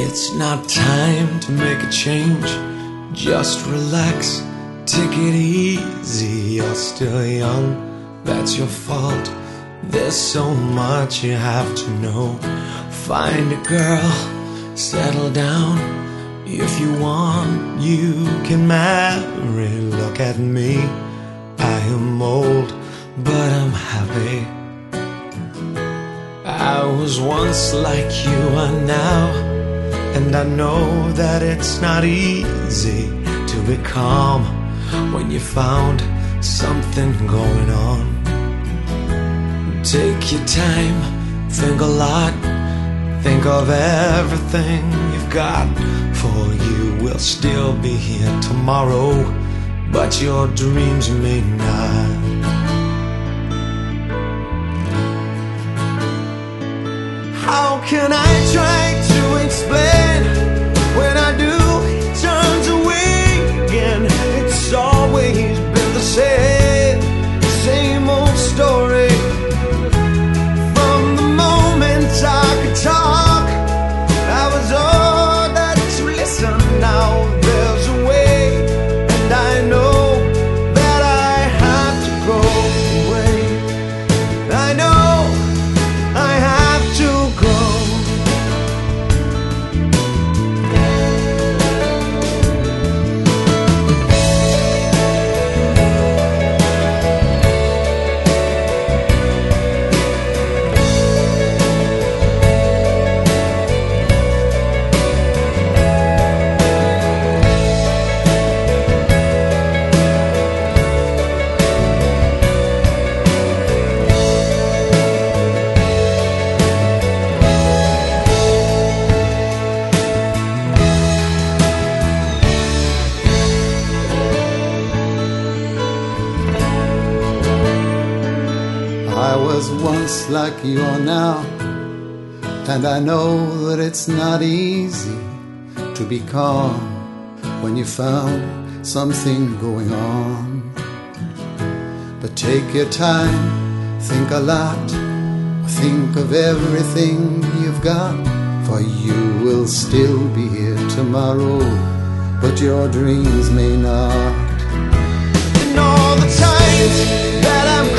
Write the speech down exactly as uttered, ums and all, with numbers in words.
It's not time to make a change. Just relax, take it easy. You're still young, that's your fault. There's so much you have to know. Find a girl, settle down. If you want, you can marry. Look at me, I am old, but I'm happy. I was once like you are now, and I know that it's not easy to be calm when you found something going on. Take your time, think a lot, think of everything you've got. For you will still be here tomorrow, but your dreams may not. How can I try to explain when I do, it turns away again? It's always been the same, same old story. From the moment I could talk, I was ordered to listen. Now there's a way, and I know that I have to go away. I know I have to go. I was once like you are now, and I know that it's not easy to be calm when you found something going on. But take your time, think a lot, think of everything you've got. For you will still be here tomorrow, but your dreams may not. And all the times that I'm